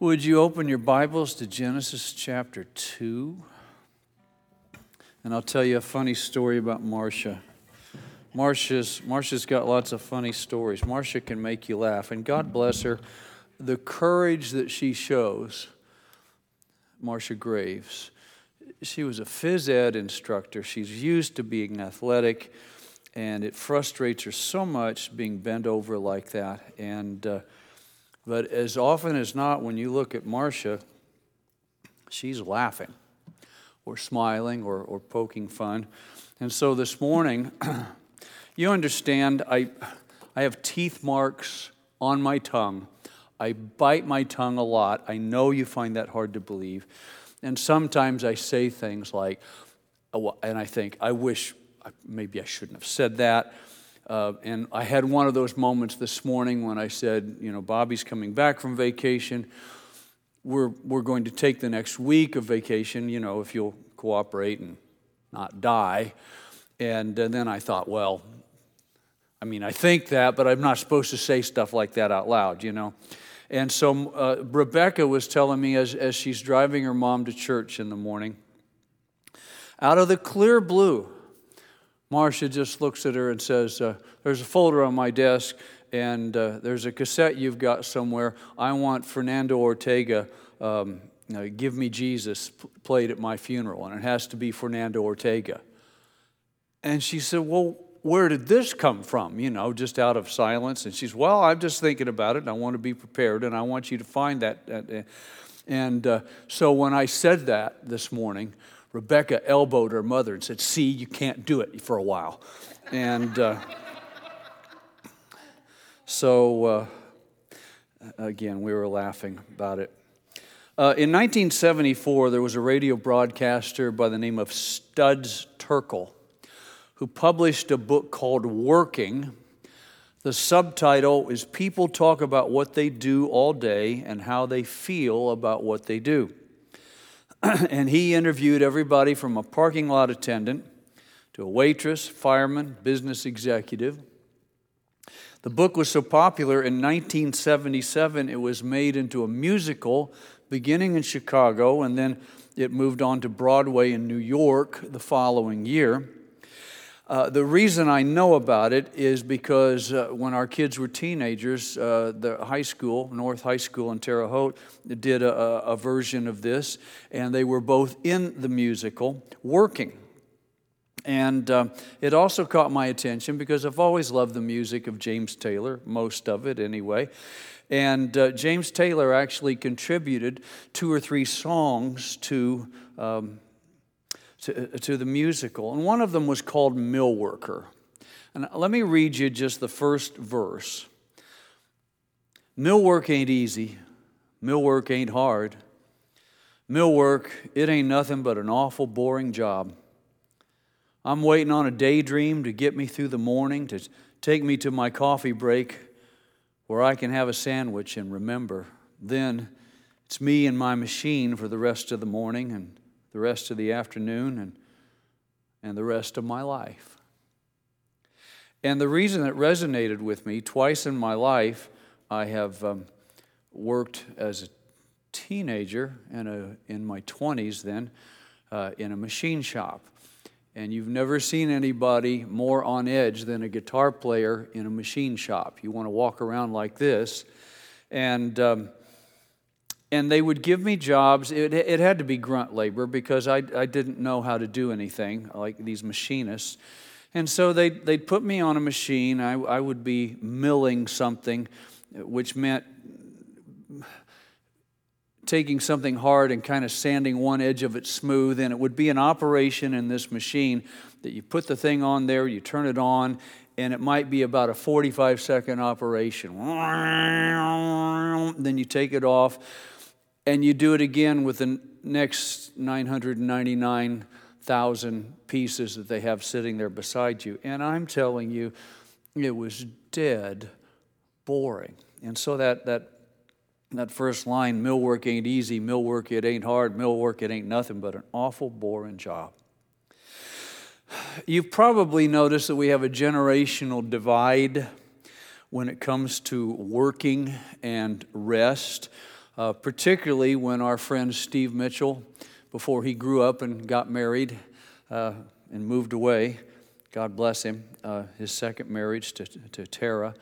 Would you open your Bibles to Genesis chapter 2? And I'll tell you a funny story about Marcia. Marcia's got lots of funny stories. Marcia can make you laugh, and God bless her. The courage that she shows, Marcia Graves. She was a phys ed instructor. She's used to being athletic, and it frustrates her so much being bent over like that. But as often as not, when you look at Marcia, she's laughing or smiling or poking fun. And so this morning, you understand, I have teeth marks on my tongue. I bite my tongue a lot. I know you find that hard to believe. And sometimes I say things like, and I think, I wish, maybe I shouldn't have said that. And I had one of those moments this morning when I said, Bobby's coming back from vacation. We're going to take the next week of vacation, if you'll cooperate and not die. And then I thought, I think that, but I'm not supposed to say stuff like that out loud, And so Rebecca was telling me as she's driving her mom to church in the morning, out of the clear blue, Marcia just looks at her and says, there's a folder on my desk, and there's a cassette you've got somewhere. I want Fernando Ortega, Give Me Jesus, played at my funeral, and it has to be Fernando Ortega. And she said, well, where did this come from, just out of silence? And she's, I'm just thinking about it, and I want to be prepared, and I want you to find that. And so when I said that this morning, Rebecca elbowed her mother and said, see, you can't do it for a while. And so, again, we were laughing about it. In 1974, there was a radio broadcaster by the name of Studs Terkel who published a book called Working. The subtitle is People Talk About What They Do All Day and How They Feel About What They Do. And he interviewed everybody from a parking lot attendant to a waitress, fireman, business executive. The book was so popular in 1977 it was made into a musical beginning in Chicago, and then it moved on to Broadway in New York the following year. The reason I know about it is because when our kids were teenagers, the high school, North High School in Terre Haute, did a version of this, and they were both in the musical, Working. And it also caught my attention because I've always loved the music of James Taylor, most of it anyway. And James Taylor actually contributed 2 or 3 songs to the musical. And one of them was called Mill Worker. And let me read you just the first verse. Mill work ain't easy. Mill work ain't hard. Mill work, it ain't nothing but an awful boring job. I'm waiting on a daydream to get me through the morning, to take me to my coffee break where I can have a sandwich and remember. Then it's me and my machine for the rest of the morning and the rest of the afternoon and the rest of my life. And the reason it resonated with me, twice in my life, I have worked as a teenager and in my 20s then in a machine shop. And you've never seen anybody more on edge than a guitar player in a machine shop. You want to walk around like this. And they would give me jobs. It had to be grunt labor because I didn't know how to do anything like these machinists. And so they'd put me on a machine. I would be milling something, which meant taking something hard and kind of sanding one edge of it smooth. And it would be an operation in this machine that you put the thing on there, you turn it on, and it might be about a 45-second operation. Then you take it off. And you do it again with the next 999,000 pieces that they have sitting there beside you. And I'm telling you, it was dead boring. And so that first line, mill work ain't easy, mill work it ain't hard, mill work it ain't nothing but an awful boring job. You've probably noticed that we have a generational divide when it comes to working and rest. particularly when our friend Steve Mitchell, before he grew up and got married and moved away, God bless him, his second marriage to Tara.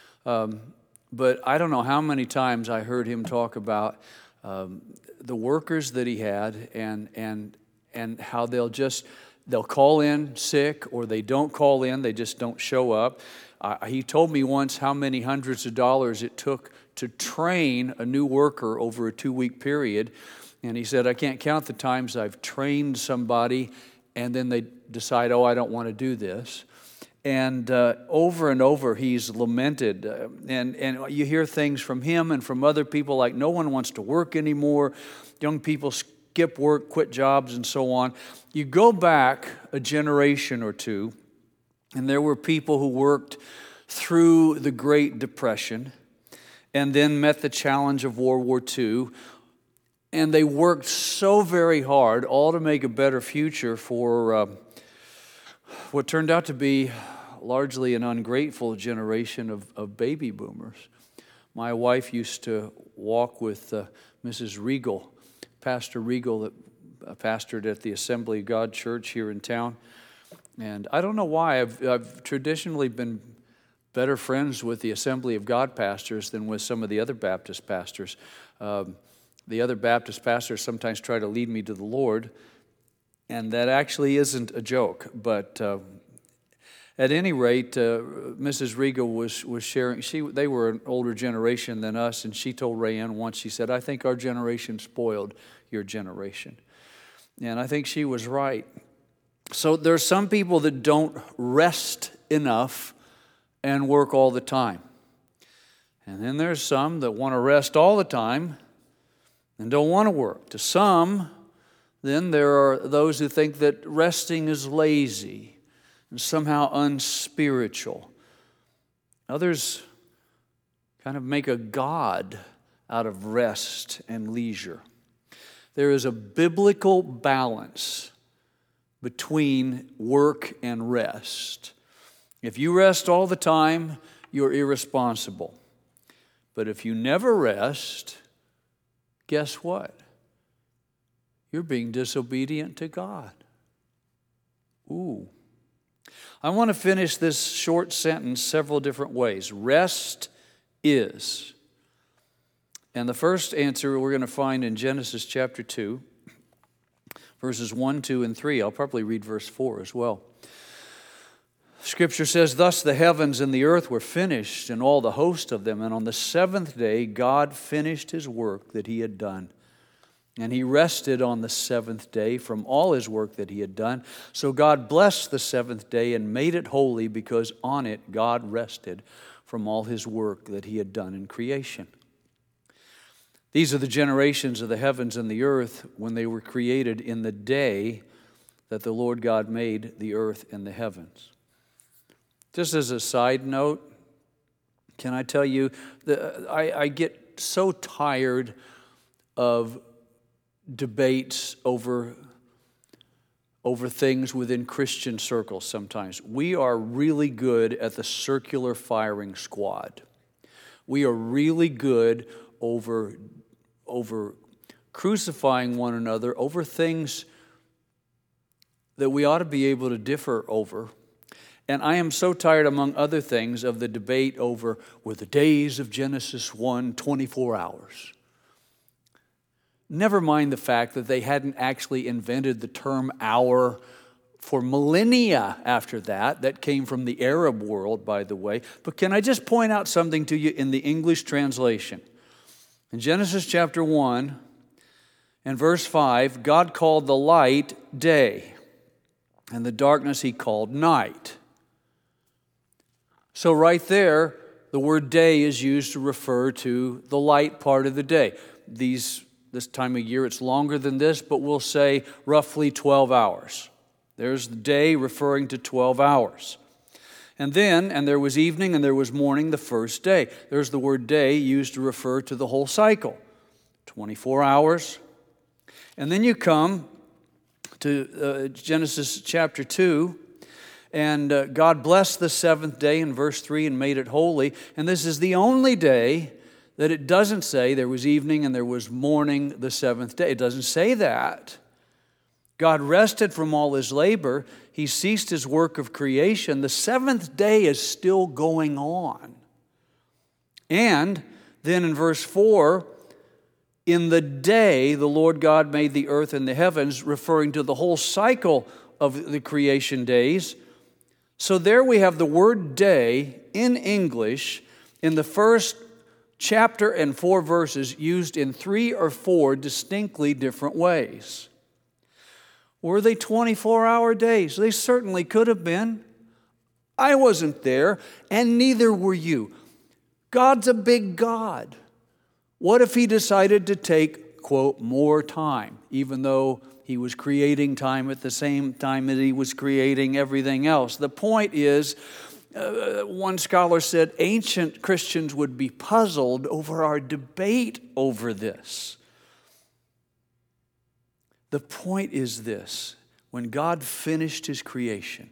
But I don't know how many times I heard him talk about the workers that he had and how they'll call in sick, or they don't call in, they just don't show up. He told me once how many hundreds of dollars it took to train a new worker over a 2-week period. And he said, I can't count the times I've trained somebody and then they decide, I don't want to do this. And over and over he's lamented. And you hear things from him and from other people like no one wants to work anymore. Young people skip work, quit jobs, and so on. You go back a generation or two, and there were people who worked through the Great Depression and then met the challenge of World War II. And they worked so very hard, all to make a better future for what turned out to be largely an ungrateful generation of baby boomers. My wife used to walk with Mrs. Regal, Pastor Regal, that pastored at the Assembly of God Church here in town. And I don't know why, I've traditionally been better friends with the Assembly of God pastors than with some of the other Baptist pastors. The other Baptist pastors sometimes try to lead me to the Lord, and that actually isn't a joke. But at any rate, Mrs. Regal was sharing. They were an older generation than us, and she told Rayanne once, she said, I think our generation spoiled your generation. And I think she was right. So there are some people that don't rest enough and work all the time. And then there's some that want to rest all the time and don't want to work. To some, then there are those who think that resting is lazy and somehow unspiritual. Others kind of make a god out of rest and leisure. There is a biblical balance between work and rest. If you rest all the time, you're irresponsible. But if you never rest, guess what? You're being disobedient to God. Ooh. I want to finish this short sentence several different ways. Rest is. And the first answer we're going to find in Genesis chapter 2, verses 1, 2, and 3. I'll probably read verse 4 as well. Scripture says, Thus the heavens and the earth were finished, and all the host of them. And on the seventh day God finished his work that he had done. And he rested on the seventh day from all his work that he had done. So God blessed the seventh day and made it holy, because on it God rested from all his work that he had done in creation. These are the generations of the heavens and the earth when they were created in the day that the Lord God made the earth and the heavens. Just as a side note, can I tell you that I get so tired of debates over things within Christian circles sometimes. We are really good at the circular firing squad. We are really good over crucifying one another over things that we ought to be able to differ over. And I am so tired, among other things, of the debate over were the days of Genesis 1 24 hours. Never mind the fact that they hadn't actually invented the term hour for millennia after that. That came from the Arab world, by the way. But can I just point out something to you in the English translation? In Genesis chapter 1 and verse 5, God called the light day, and the darkness he called night. So right there, the word day is used to refer to the light part of the day. This time of year, it's longer than this, but we'll say roughly 12 hours. There's the day referring to 12 hours. And there was evening and there was morning the first day. There's the word day used to refer to the whole cycle, 24 hours. And then you come to Genesis chapter 2, and God blessed the seventh day in verse 3 and made it holy. And this is the only day that it doesn't say there was evening and there was morning the seventh day. It doesn't say that. God rested from all his labor. He ceased his work of creation. The seventh day is still going on. And then in verse 4, in the day the Lord God made the earth and the heavens, referring to the whole cycle of the creation days. So there we have the word day in English in the first chapter and 4 verses used in 3 or 4 distinctly different ways. Were they 24-hour days? They certainly could have been. I wasn't there, and neither were you. God's a big God. What if he decided to take, quote, more time, even though he was creating time at the same time that he was creating everything else? The point is, one scholar said, ancient Christians would be puzzled over our debate over this. The point is this: when God finished his creation,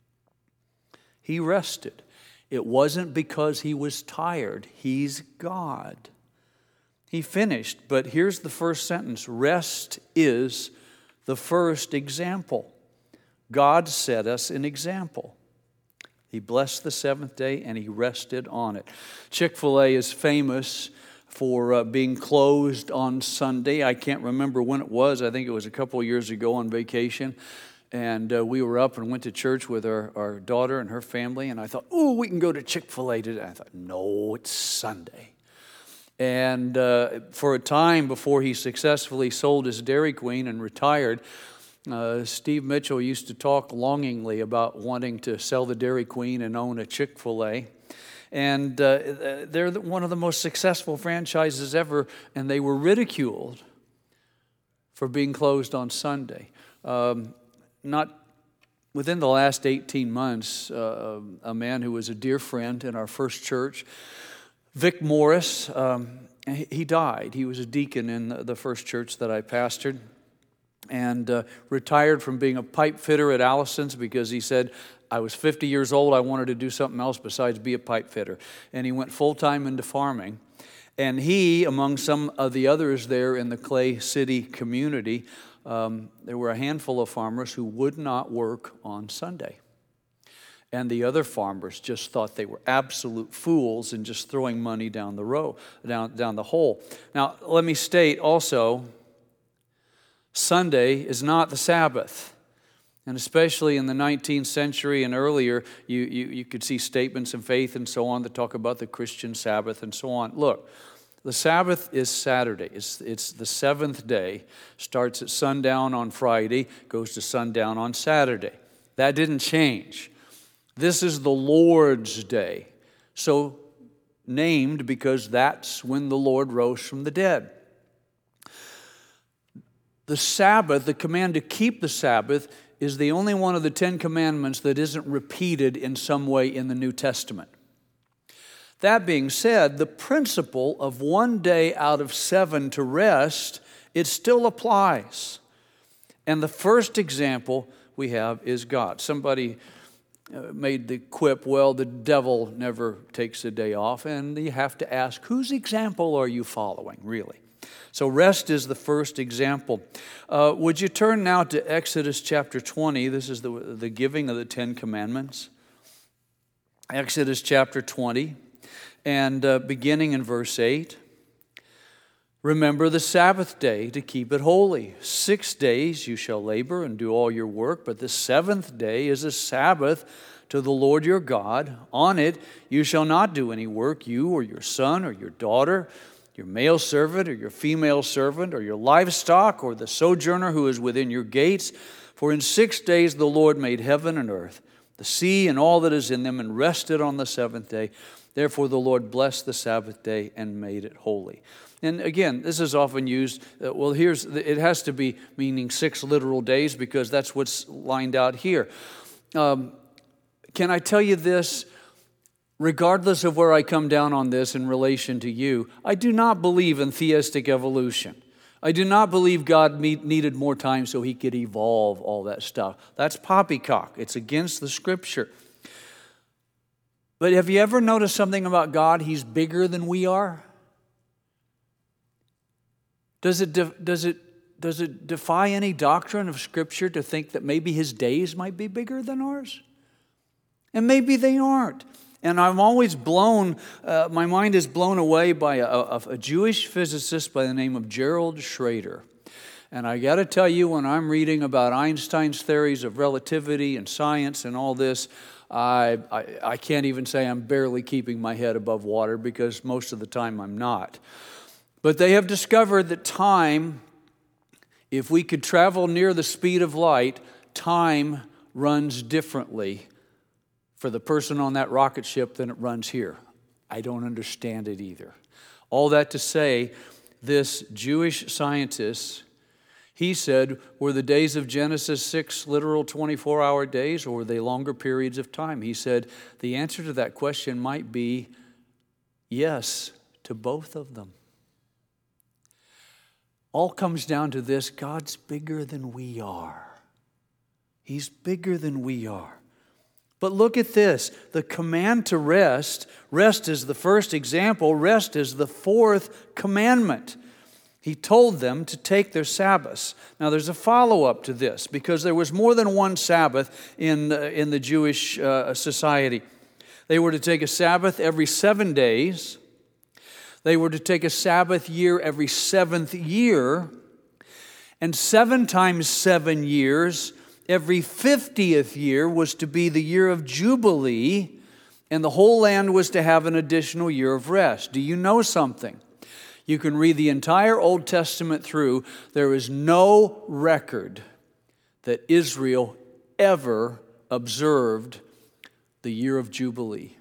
he rested. It wasn't because he was tired. He's God. He finished, but here's the first sentence. Rest is the first example. God set us an example. He blessed the seventh day and he rested on it. Chick-fil-A is famous for being closed on Sunday. I can't remember when it was. I think it was a couple of years ago on vacation. And we were up and went to church with our daughter and her family. And I thought, oh, we can go to Chick-fil-A today. I thought, no, it's Sunday. And for a time before he successfully sold his Dairy Queen and retired, Steve Mitchell used to talk longingly about wanting to sell the Dairy Queen and own a Chick-fil-A. And they're one of the most successful franchises ever, and they were ridiculed for being closed on Sunday. Not within the last 18 months, a man who was a dear friend in our first church, Vic Morris, he died. He was a deacon in the first church that I pastored, and retired from being a pipe fitter at Allison's because he said, I was 50 years old, I wanted to do something else besides be a pipe fitter. And he went full-time into farming. And he, among some of the others there in the Clay City community, there were a handful of farmers who would not work on Sunday. And the other farmers just thought they were absolute fools and just throwing money down the row, down the hole. Now, let me state also, Sunday is not the Sabbath. And especially in the 19th century and earlier, you could see statements in faith and so on that talk about the Christian Sabbath and so on. Look, the Sabbath is Saturday. It's the seventh day. Starts at sundown on Friday, goes to sundown on Saturday. That didn't change. This is the Lord's day. So named because that's when the Lord rose from the dead. The Sabbath, the command to keep the Sabbath, is the only one of the 10 commandments that isn't repeated in some way in the New Testament. That being said, the principle of one day out of 7 to rest, it still applies. And the first example we have is God. Somebody made the quip, well, the devil never takes a day off, and you have to ask, whose example are you following, really? So rest is the first example. Would you turn now to Exodus chapter 20? This is the giving of the 10 commandments. Exodus chapter 20, and beginning in verse 8. Remember the Sabbath day to keep it holy. 6 days you shall labor and do all your work, but the seventh day is a Sabbath to the Lord your God. On it you shall not do any work, you or your son or your daughter, your male servant or your female servant, or your livestock, or the sojourner who is within your gates. For in 6 days the Lord made heaven and earth, the sea and all that is in them, and rested on the seventh day. Therefore the Lord blessed the Sabbath day and made it holy. And again, this is often used, it has to be meaning 6 literal days, because that's what's lined out here. Can I tell you this? Regardless of where I come down on this in relation to you, I do not believe in theistic evolution. I do not believe God needed more time so he could evolve all that stuff. That's poppycock. It's against the Scripture. But have you ever noticed something about God? He's bigger than we are. Does it defy any doctrine of Scripture to think that maybe his days might be bigger than ours? And maybe they aren't. And I'm always my mind is blown away by a Jewish physicist by the name of Gerald Schrader. And I got to tell you, when I'm reading about Einstein's theories of relativity and science and all this, I can't even say I'm barely keeping my head above water, because most of the time I'm not. But they have discovered that time, if we could travel near the speed of light, time runs differently for the person on that rocket ship than it runs here. I don't understand it either. All that to say, this Jewish scientist, he said, were the days of Genesis 6 literal 24-hour days, or were they longer periods of time? He said the answer to that question might be yes to both of them. All comes down to this: God's bigger than we are. He's bigger than we are. But look at this, the command to rest. Rest is the first example. Rest is the fourth commandment. He told them to take their Sabbaths. Now there's a follow-up to this, because there was more than one Sabbath in the Jewish society. They were to take a Sabbath every 7 days. They were to take a Sabbath year every 7th year. And 7 times 7 years, every 50th year was to be the year of Jubilee, and the whole land was to have an additional year of rest. Do you know something? You can read the entire Old Testament through. There is no record that Israel ever observed the year of Jubilee.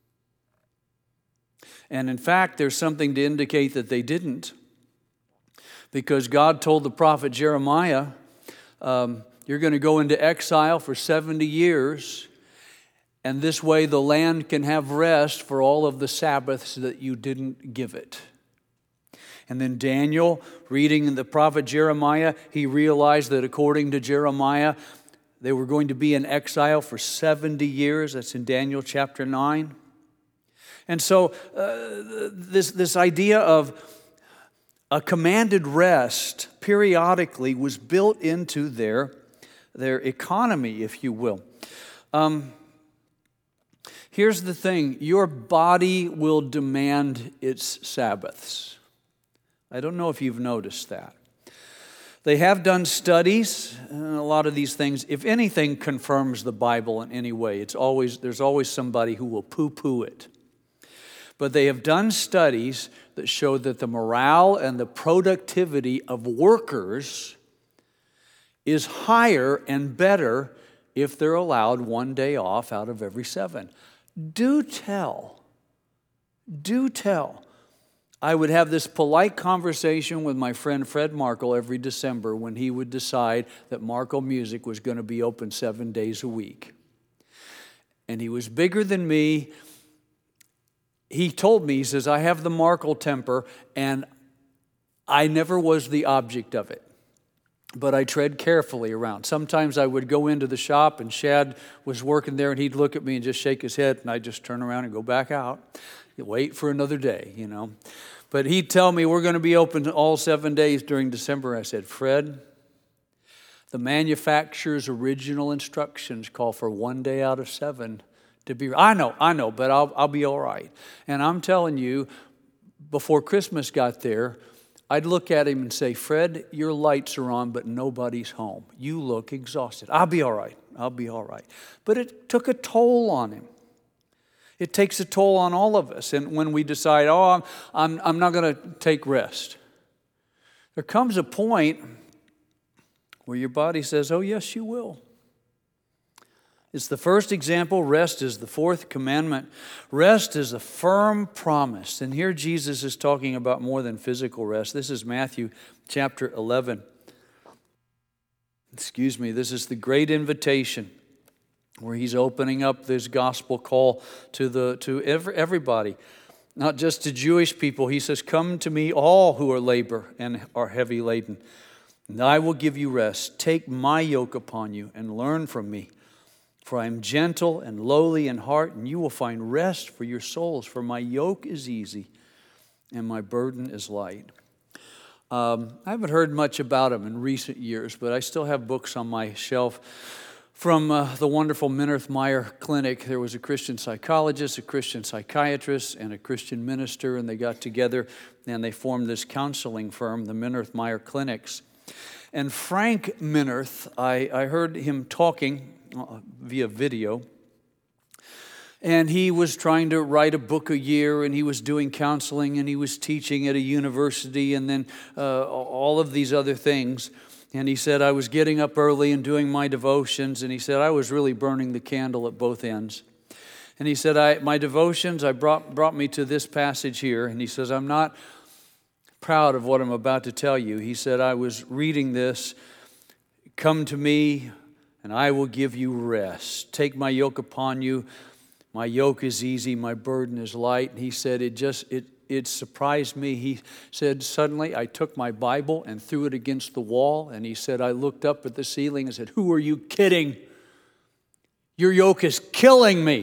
And in fact, there's something to indicate that they didn't, because God told the prophet Jeremiah, you're going to go into exile for 70 years, and this way the land can have rest for all of the Sabbaths that you didn't give it. And then Daniel, reading the prophet Jeremiah, he realized that according to Jeremiah, they were going to be in exile for 70 years. That's in Daniel chapter 9. And so this idea of a commanded rest periodically was built into their economy, if you will. Here's the thing: your body will demand its Sabbaths. I don't know if you've noticed that. They have done studies, and a lot of these things, if anything confirms the Bible in any way, there's always somebody who will poo-poo it. But they have done studies that show that the morale and the productivity of workers is higher and better if they're allowed 1 day off out of every 7. Do tell. I would have this polite conversation with my friend Fred Markle every December when he would decide that Markle Music was going to be open 7 days a week. And he was bigger than me. He told me, he says, I have the Markle temper, and I never was the object of it. But I tread carefully around. Sometimes I would go into the shop, and Shad was working there, and he'd look at me and just shake his head, and I'd just turn around and go back out. Wait for another day, But he'd tell me, we're going to be open all 7 days during December. I said, Fred, the manufacturer's original instructions call for 1 day out of 7 to be. I know, but I'll be all right. And I'm telling you, before Christmas got there, I'd look at him and say, Fred, your lights are on, but nobody's home. You look exhausted. I'll be all right. But it took a toll on him. It takes a toll on all of us. And when we decide, I'm not going to take rest, there comes a point where your body says, oh, yes, you will. It's the first example. Rest is the fourth commandment. Rest is a firm promise. And here Jesus is talking about more than physical rest. This is Matthew chapter 11. This is the great invitation, where he's opening up this gospel call to everybody, not just to Jewish people. He says, come to me, all who are labor and are heavy laden, and I will give you rest. Take my yoke upon you and learn from me, for I am gentle and lowly in heart, and you will find rest for your souls. For my yoke is easy and my burden is light. I haven't heard much about him in recent years, but I still have books on my shelf from the wonderful Minirth Meier Clinic. There was a Christian psychologist, a Christian psychiatrist, and a Christian minister, and they got together and they formed this counseling firm, the Minirth Meier Clinics. And Frank Minirth, I heard him talking via video, and he was trying to write a book a year, and he was doing counseling, and he was teaching at a university, and then all of these other things. And he said, I was getting up early and doing my devotions, and he said, I was really burning the candle at both ends. And he said, my devotions brought me to this passage here, and he says, I'm not proud of what I'm about to tell you. He said, I was reading this, come to me, and I will give you rest. Take my yoke upon you. My yoke is easy, my burden is light. And he said, it surprised me. He said, suddenly I took my Bible and threw it against the wall. And he said, I looked up at the ceiling and said, who are you kidding? Your yoke is killing me.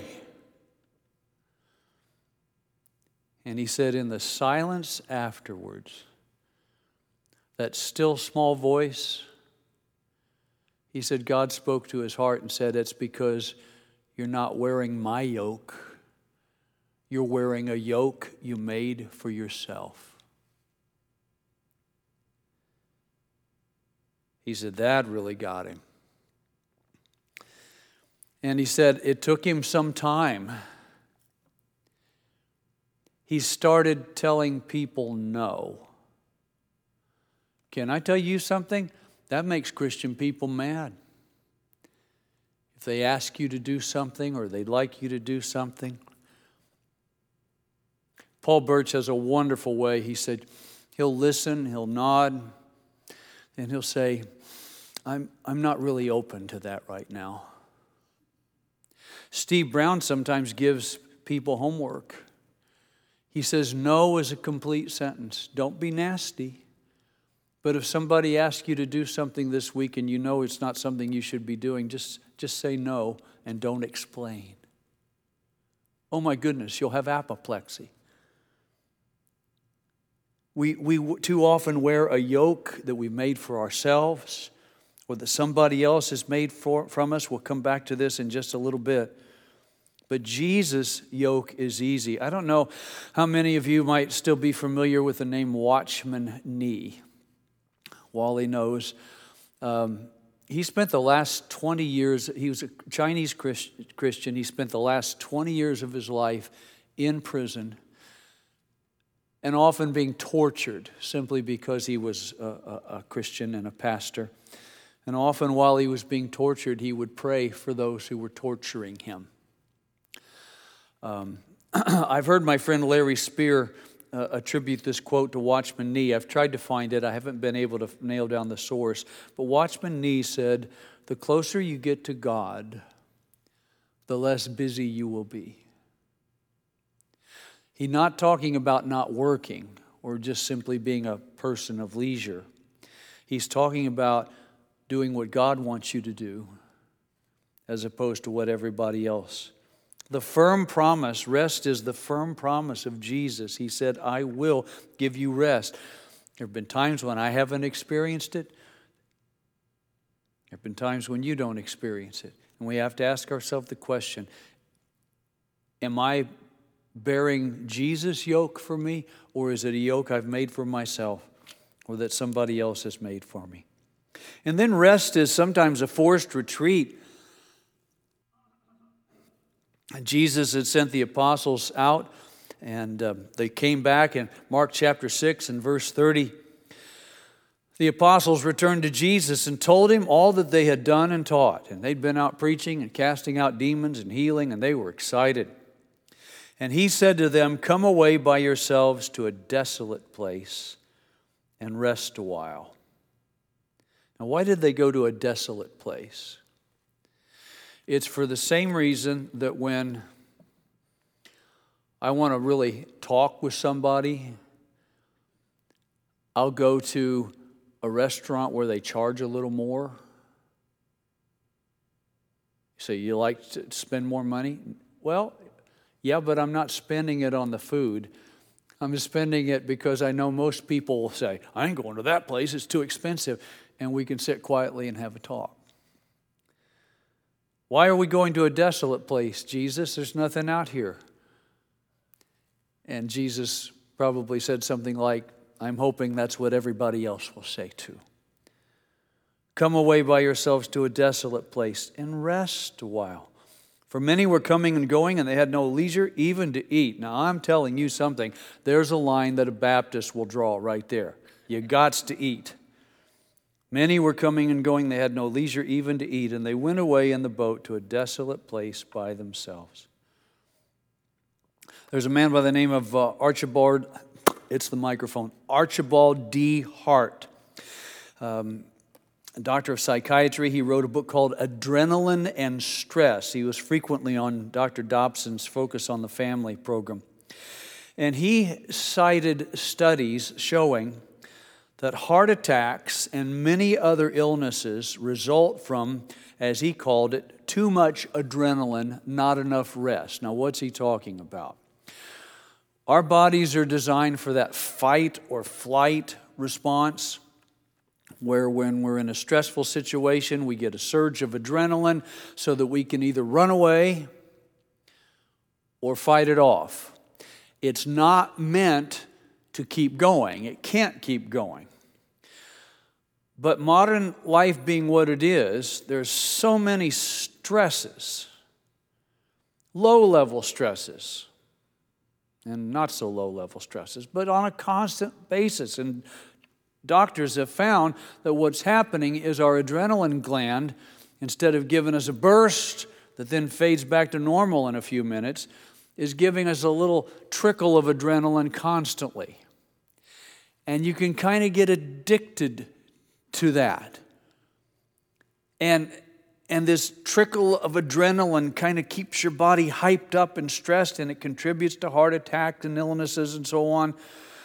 And he said, in the silence afterwards, that still small voice, he said, God spoke to his heart and said, it's because you're not wearing my yoke. You're wearing a yoke you made for yourself. He said, that really got him. And he said, it took him some time. He started telling people no. Can I tell you something? That makes Christian people mad. If they ask you to do something or they'd like you to do something. Paul Birch has a wonderful way. He said, he'll listen, he'll nod, and he'll say, I'm not really open to that right now. Steve Brown sometimes gives people homework. He says, no is a complete sentence. Don't be nasty. But if somebody asks you to do something this week and you know it's not something you should be doing, just say no and don't explain. Oh my goodness, you'll have apoplexy. We too often wear a yoke that we made for ourselves or that somebody else has made from us. We'll come back to this in just a little bit. But Jesus' yoke is easy. I don't know how many of you might still be familiar with the name Watchman Nee. Wally knows. He spent the last 20 years, he was a Chinese Christian. He spent the last 20 years of his life in prison and often being tortured simply because he was a Christian and a pastor. And often while he was being tortured, he would pray for those who were torturing him. I've heard my friend Larry Spear attribute this quote to Watchman Nee. I've tried to find it. I haven't been able to nail down the source. But Watchman Nee said, the closer you get to God, the less busy you will be. He's not talking about not working or just simply being a person of leisure. He's talking about doing what God wants you to do as opposed to what everybody else. The firm promise, rest is the firm promise of Jesus. He said, I will give you rest. There have been times when I haven't experienced it. There have been times when you don't experience it. And we have to ask ourselves the question, am I bearing Jesus' yoke for me, or is it a yoke I've made for myself or that somebody else has made for me? And then rest is sometimes a forced retreat. Jesus had sent the apostles out, and they came back in Mark chapter 6 and verse 30. The apostles returned to Jesus and told him all that they had done and taught. And they'd been out preaching and casting out demons and healing, and they were excited. And he said to them, come away by yourselves to a desolate place and rest a while. Now, why did they go to a desolate place? It's for the same reason that when I want to really talk with somebody, I'll go to a restaurant where they charge a little more. So you like to spend more money? Well, yeah, but I'm not spending it on the food. I'm spending it because I know most people will say, I ain't going to that place, it's too expensive. And we can sit quietly and have a talk. Why are we going to a desolate place, Jesus? There's nothing out here. And Jesus probably said something like, I'm hoping that's what everybody else will say too. Come away by yourselves to a desolate place and rest a while. For many were coming and going, and they had no leisure even to eat. Now, I'm telling you something. There's a line that a Baptist will draw right there. You gots to eat. Many were coming and going. They had no leisure even to eat, and they went away in the boat to a desolate place by themselves. There's a man by the name of Archibald, it's the microphone, Archibald D. Hart. A doctor of psychiatry. He wrote a book called Adrenaline and Stress. He was frequently on Dr. Dobson's Focus on the Family program. And he cited studies showing that heart attacks and many other illnesses result from, as he called it, too much adrenaline, not enough rest. Now, what's he talking about? Our bodies are designed for that fight or flight response, where when we're in a stressful situation, we get a surge of adrenaline so that we can either run away or fight it off. It's not meant to keep going. It can't keep going. But modern life being what it is, there's so many stresses, low-level stresses, and not so low-level stresses, but on a constant basis. And doctors have found that what's happening is our adrenaline gland, instead of giving us a burst that then fades back to normal in a few minutes, is giving us a little trickle of adrenaline constantly. And you can kind of get addicted to that. And this trickle of adrenaline kind of keeps your body hyped up and stressed, and it contributes to heart attacks and illnesses and so on.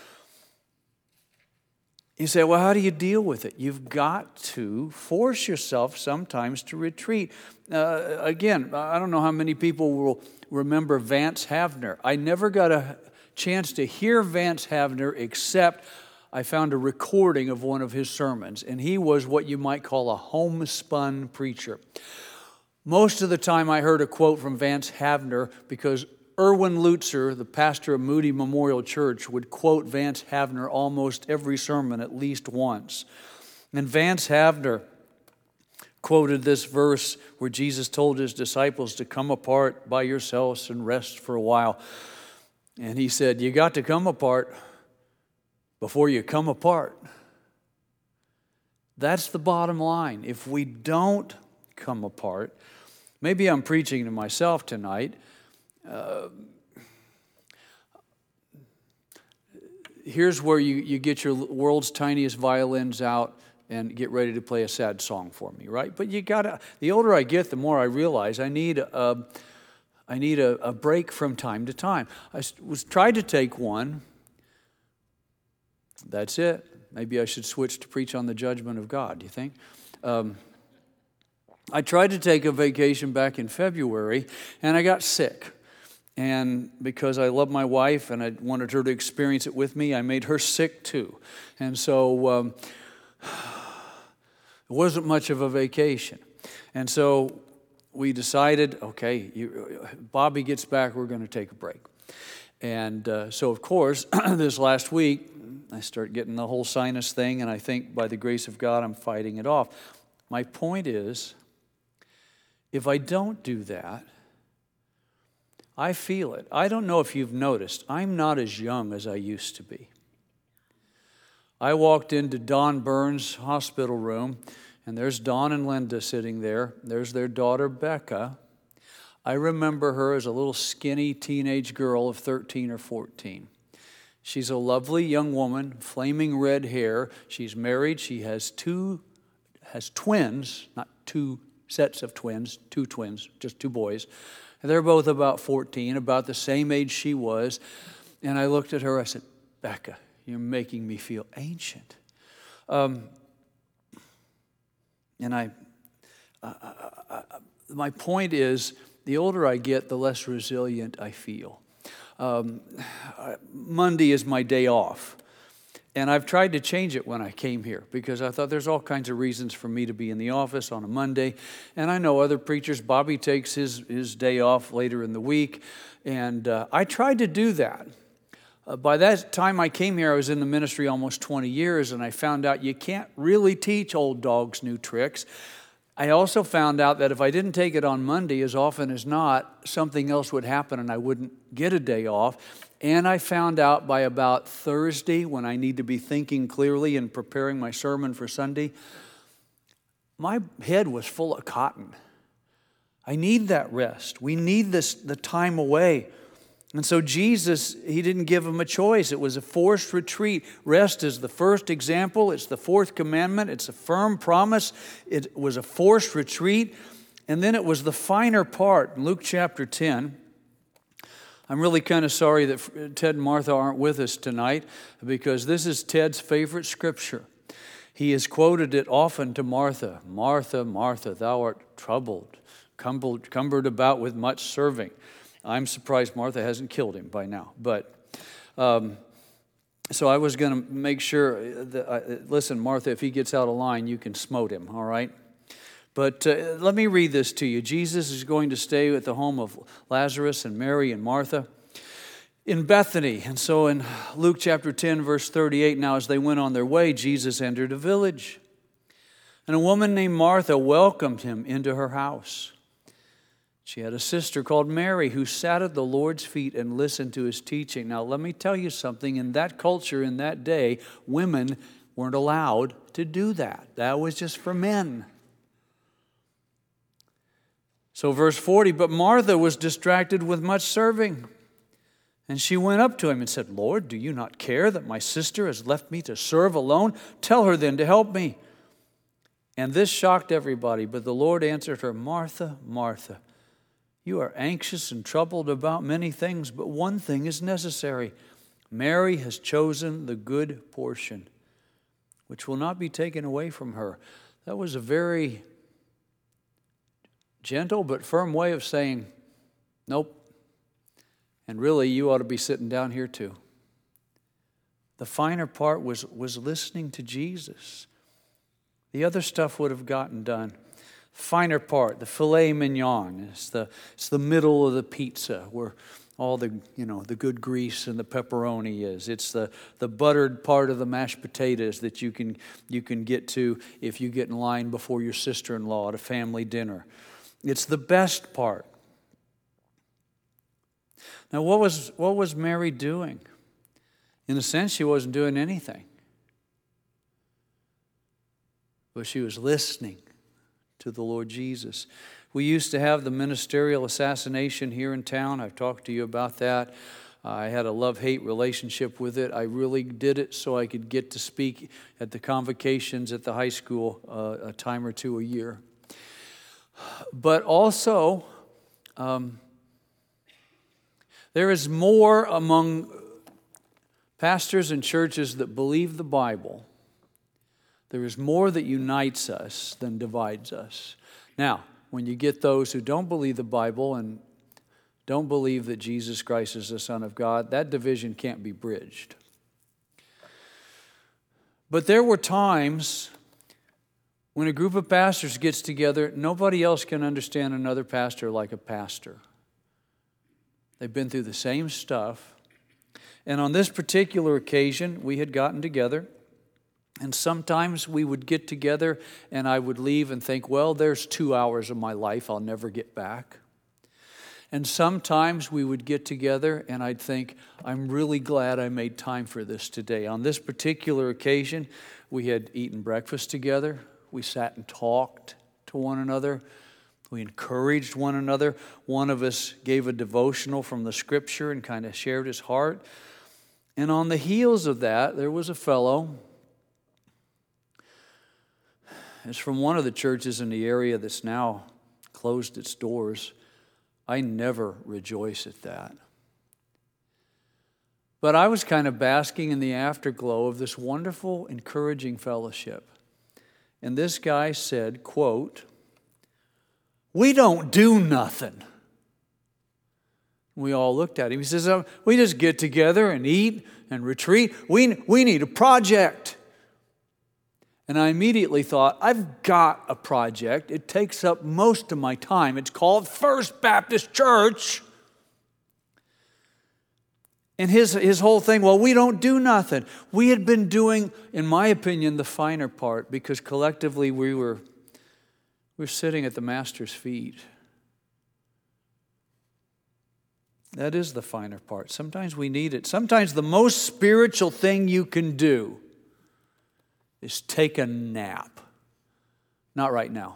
You say, well, how do you deal with it? You've got to force yourself sometimes to retreat. Again, I don't know how many people will remember Vance Havner. I never got a chance to hear Vance Havner except I found a recording of one of his sermons, and he was what you might call a homespun preacher. Most of the time I heard a quote from Vance Havner because Erwin Lutzer, the pastor of Moody Memorial Church, would quote Vance Havner almost every sermon at least once. And Vance Havner quoted this verse where Jesus told his disciples to come apart by yourselves and rest for a while. And he said, you got to come apart before you come apart. That's the bottom line. If we don't come apart, maybe I'm preaching to myself tonight. Here's where you get your world's tiniest violins out and get ready to play a sad song for me, right? But you gotta. The older I get, the more I realize I need a break from time to time. I tried to take one. That's it. Maybe I should switch to preach on the judgment of God. Do you think? I tried to take a vacation back in February, and I got sick. And because I love my wife and I wanted her to experience it with me, I made her sick too. And so it wasn't much of a vacation. And so we decided, okay, Bobby gets back, we're going to take a break. And so, of course, this last week, I start getting the whole sinus thing, and I think by the grace of God, I'm fighting it off. My point is, if I don't do that, I feel it. I don't know if you've noticed, I'm not as young as I used to be. I walked into Don Burns' hospital room, and there's Don and Linda sitting there. There's their daughter, Becca. I remember her as a little skinny teenage girl of 13 or 14. She's a lovely young woman, flaming red hair. She's married. She has twins, not two sets of twins, two twins, just two boys. They're both about 14, about the same age she was. And I looked at her, I said, Becca, you're making me feel ancient. My point is, the older I get, the less resilient I feel. Monday is my day off. And I've tried to change it when I came here because I thought there's all kinds of reasons for me to be in the office on a Monday. And I know other preachers, Bobby takes his day off later in the week. And I tried to do that. By that time I came here, I was in the ministry almost 20 years, and I found out you can't really teach old dogs new tricks. I also found out that if I didn't take it on Monday, as often as not, something else would happen and I wouldn't get a day off. And I found out by about Thursday, when I need to be thinking clearly and preparing my sermon for Sunday, my head was full of cotton. I need that rest. We need the time away. And so Jesus, he didn't give them a choice. It was a forced retreat. Rest is the first example. It's the fourth commandment. It's a firm promise. It was a forced retreat. And then it was the finer part. In Luke chapter 10, I'm really kind of sorry that Ted and Martha aren't with us tonight because this is Ted's favorite scripture. He has quoted it often to Martha. Martha, Martha, thou art troubled, cumbered about with much serving. I'm surprised Martha hasn't killed him by now. But so I was going to make sure that, listen, Martha, if he gets out of line, you can smote him, all right? But let me read this to you. Jesus is going to stay at the home of Lazarus and Mary and Martha in Bethany. And so in Luke chapter 10, verse 38, now as they went on their way, Jesus entered a village. And a woman named Martha welcomed him into her house. She had a sister called Mary who sat at the Lord's feet and listened to his teaching. Now, let me tell you something. In that culture, in that day, women weren't allowed to do that. That was just for men. So verse 40, but Martha was distracted with much serving. And she went up to him and said, Lord, do you not care that my sister has left me to serve alone? Tell her then to help me. And this shocked everybody. But the Lord answered her, Martha, Martha, you are anxious and troubled about many things, but one thing is necessary. Mary has chosen the good portion, which will not be taken away from her. That was a very gentle but firm way of saying, nope. And really, you ought to be sitting down here too. The finer part was listening to Jesus. The other stuff would have gotten done. Finer part, the filet mignon, it's the middle of the pizza where all the good grease and the pepperoni is. It's the buttered part of the mashed potatoes that you can get to if you get in line before your sister-in-law at a family dinner. It's the best part. Now, what was Mary doing? In a sense, she wasn't doing anything. But she was listening to the Lord Jesus. We used to have the ministerial assassination here in town. I've talked to you about that. I had a love-hate relationship with it. I really did it so I could get to speak at the convocations at the high school a time or two a year. But also, there is more among pastors and churches that believe the Bible. There is more that unites us than divides us. Now, when you get those who don't believe the Bible and don't believe that Jesus Christ is the Son of God, that division can't be bridged. But there were times when a group of pastors gets together, nobody else can understand another pastor like a pastor. They've been through the same stuff. And on this particular occasion, we had gotten together. And sometimes we would get together and I would leave and think, well, there's 2 hours of my life I'll never get back. And sometimes we would get together and I'd think, I'm really glad I made time for this today. On this particular occasion, we had eaten breakfast together. We sat and talked to one another. We encouraged one another. One of us gave a devotional from the Scripture and kind of shared his heart. And on the heels of that, there was a fellow. It's from one of the churches in the area that's now closed its doors. I never rejoice at that. But I was kind of basking in the afterglow of this wonderful, encouraging fellowship. And this guy said, quote, "We don't do nothing." We all looked at him. He says, we just get together and eat and retreat. We need a project. And I immediately thought, I've got a project. It takes up most of my time. It's called First Baptist Church. And his whole thing, well, we don't do nothing. We had been doing, in my opinion, the finer part, because collectively we're sitting at the Master's feet. That is the finer part. Sometimes we need it. Sometimes the most spiritual thing you can do is take a nap. Not right now.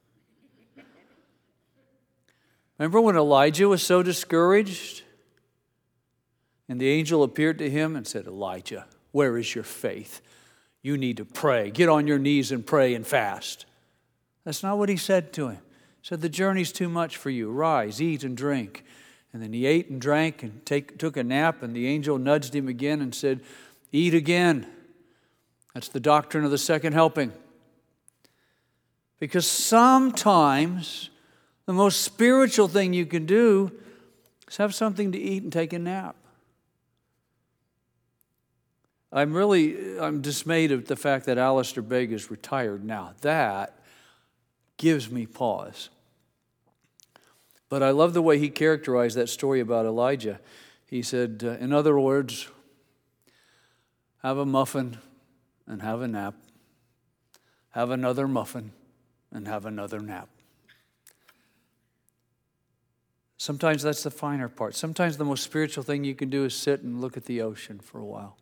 Remember when Elijah was so discouraged? And the angel appeared to him and said, Elijah, where is your faith? You need to pray. Get on your knees and pray and fast. That's not what he said to him. He said, the journey's too much for you. Rise, eat, and drink. And then he ate and drank and took a nap, and the angel nudged him again and said, eat again. That's the doctrine of the second helping. Because sometimes the most spiritual thing you can do is have something to eat and take a nap. I'm dismayed at the fact that Alistair Begg is retired now. That gives me pause. But I love the way he characterized that story about Elijah. He said, in other words, have a muffin and have a nap. Have another muffin and have another nap. Sometimes that's the finer part. Sometimes the most spiritual thing you can do is sit and look at the ocean for a while.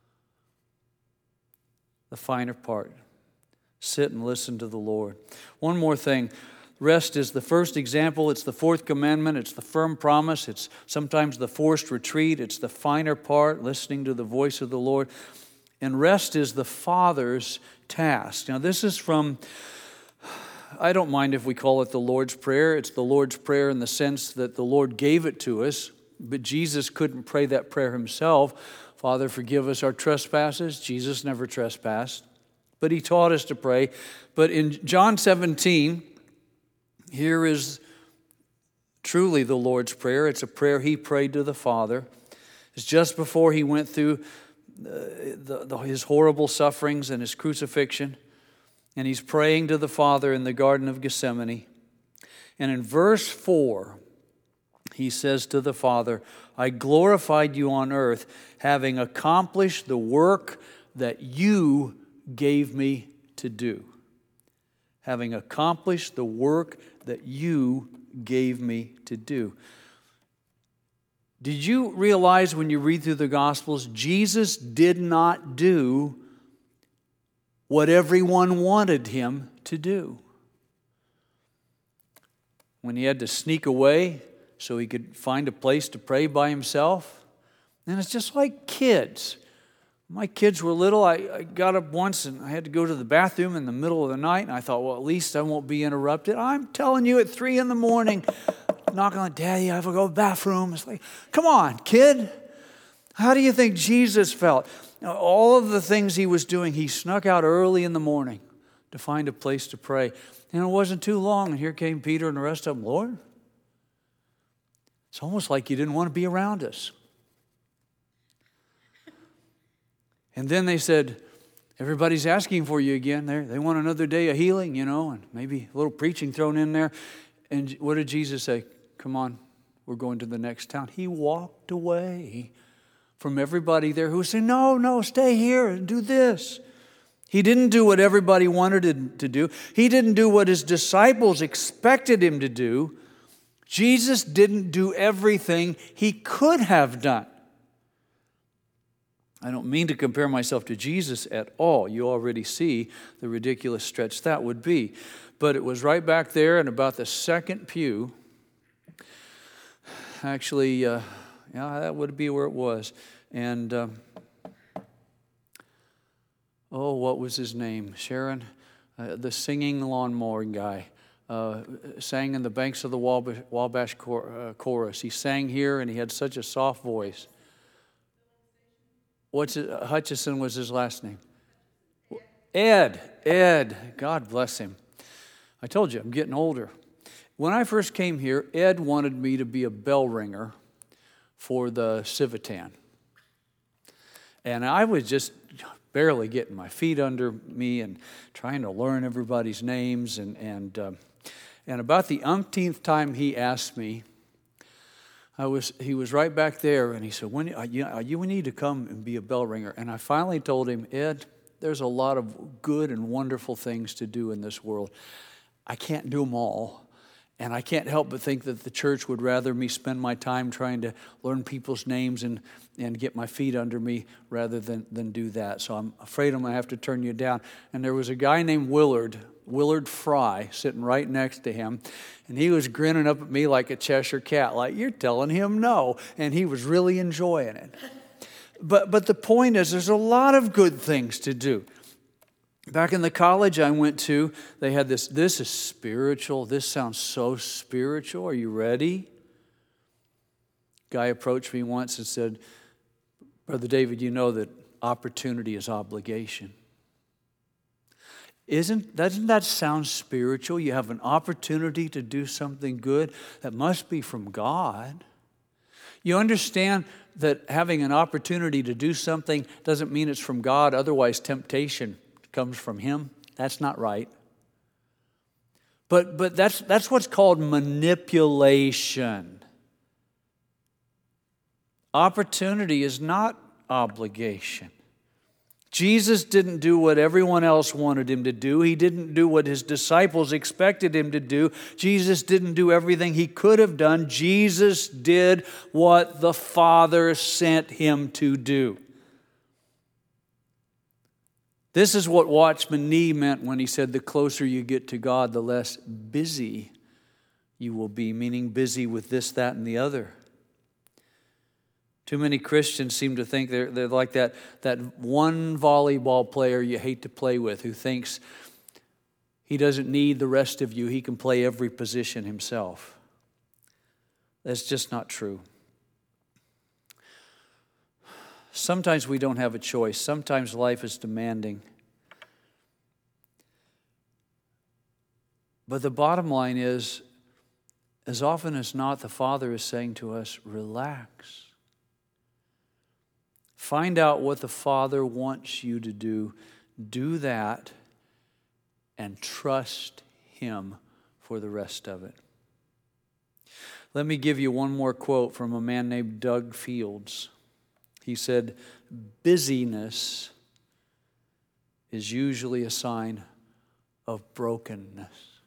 The finer part. Sit and listen to the Lord. One more thing. Rest is the first example. It's the fourth commandment. It's the firm promise. It's sometimes the forced retreat. It's the finer part, listening to the voice of the Lord. And rest is the Father's task. Now, this is from, I don't mind if we call it the Lord's Prayer. It's the Lord's Prayer in the sense that the Lord gave it to us, but Jesus couldn't pray that prayer himself. Father, forgive us our trespasses. Jesus never trespassed, but he taught us to pray. But in John 17, here is truly the Lord's Prayer. It's a prayer he prayed to the Father. It's just before he went through his horrible sufferings and his crucifixion. And he's praying to the Father in the Garden of Gethsemane. And in verse 4, he says to the Father, I glorified you on earth, having accomplished the work that you gave me to do. Having accomplished the work that you gave me to do. Did you realize when you read through the Gospels, Jesus did not do what everyone wanted him to do? When he had to sneak away so he could find a place to pray by himself. And it's just like kids. My kids were little. I got up once and I had to go to the bathroom in the middle of the night. And I thought, well, at least I won't be interrupted. I'm telling you, at 3 a.m, knocking on, Daddy, I have to go to the bathroom. It's like, come on, kid. How do you think Jesus felt? Now, all of the things he was doing, he snuck out early in the morning to find a place to pray. And it wasn't too long. And here came Peter and the rest of them. Lord, it's almost like you didn't want to be around us. And then they said, everybody's asking for you again. They want another day of healing, and maybe a little preaching thrown in there. And what did Jesus say? Come on, we're going to the next town. He walked away from everybody there who was saying, no, stay here and do this. He didn't do what everybody wanted him to do. He didn't do what his disciples expected him to do. Jesus didn't do everything he could have done. I don't mean to compare myself to Jesus at all. You already see the ridiculous stretch that would be. But it was right back there in about the second pew. Actually, that would be where it was. And, what was his name? Sharon, the singing lawn mowing guy, sang in the Banks of the Wabash chorus. He sang here and he had such a soft voice. Hutchison was his last name. Ed. God bless him. I told you, I'm getting older. When I first came here, Ed wanted me to be a bell ringer for the Civitan. And I was just barely getting my feet under me and trying to learn everybody's names. And about the umpteenth time he asked me, he was right back there, and he said, you need to come and be a bell ringer. And I finally told him, Ed, there's a lot of good and wonderful things to do in this world. I can't do them all. And I can't help but think that the church would rather me spend my time trying to learn people's names and get my feet under me rather than do that. So I'm afraid I'm going to have to turn you down. And there was a guy named Willard Fry, sitting right next to him. And he was grinning up at me like a Cheshire cat, like, you're telling him no. And he was really enjoying it. But the point is, there's a lot of good things to do. Back in the college I went to, they had this is spiritual. This sounds so spiritual. Are you ready? Guy approached me once and said, Brother David, you know that opportunity is obligation. Doesn't that sound spiritual? You have an opportunity to do something good that must be from God. You understand that having an opportunity to do something doesn't mean it's from God, otherwise temptation comes from Him. That's not right. But that's what's called manipulation. Opportunity is not obligation. Jesus didn't do what everyone else wanted Him to do. He didn't do what His disciples expected Him to do. Jesus didn't do everything He could have done. Jesus did what the Father sent Him to do. This is what Watchman Nee meant when he said, the closer you get to God, the less busy you will be, meaning busy with this, that, and the other. Too many Christians seem to think they're like that one volleyball player you hate to play with who thinks he doesn't need the rest of you. He can play every position himself. That's just not true. Sometimes we don't have a choice. Sometimes life is demanding. But the bottom line is, as often as not, the Father is saying to us, relax. Find out what the Father wants you to do. Do that and trust Him for the rest of it. Let me give you one more quote from a man named Doug Fields. He said, busyness is usually a sign of brokenness.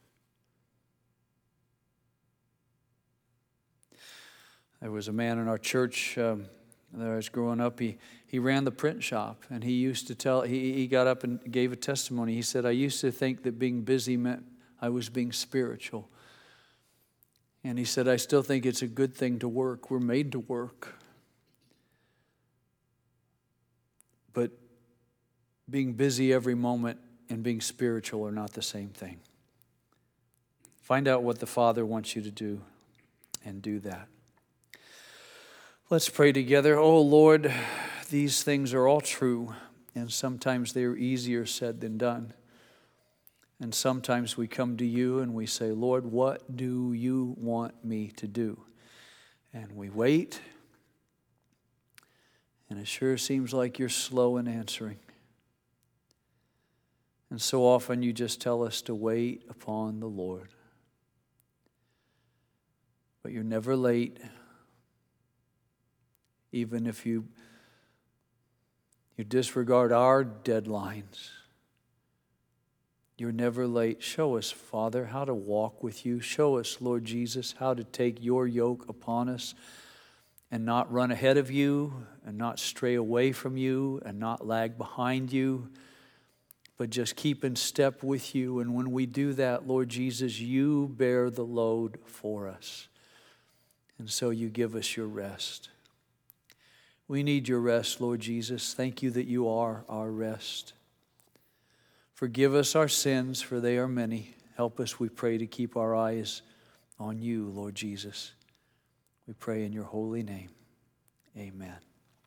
There was a man in our church that I was growing up. He ran the print shop, and he used to tell, he got up and gave a testimony. He said, I used to think that being busy meant I was being spiritual. And he said, I still think it's a good thing to work. We're made to work. But being busy every moment and being spiritual are not the same thing. Find out what the Father wants you to do and do that. Let's pray together. Oh Lord, these things are all true, and sometimes they are easier said than done. And sometimes we come to you and we say, Lord, what do you want me to do? And we wait. And it sure seems like you're slow in answering. And so often you just tell us to wait upon the Lord. But you're never late, even if you disregard our deadlines. You're never late. Show us, Father, how to walk with you. Show us, Lord Jesus, how to take your yoke upon us and not run ahead of you and not stray away from you and not lag behind you, but just keep in step with you. And when we do that, Lord Jesus, you bear the load for us. And so you give us your rest. We need your rest, Lord Jesus. Thank you that you are our rest. Forgive us our sins, for they are many. Help us, we pray, to keep our eyes on you, Lord Jesus. We pray in your holy name. Amen.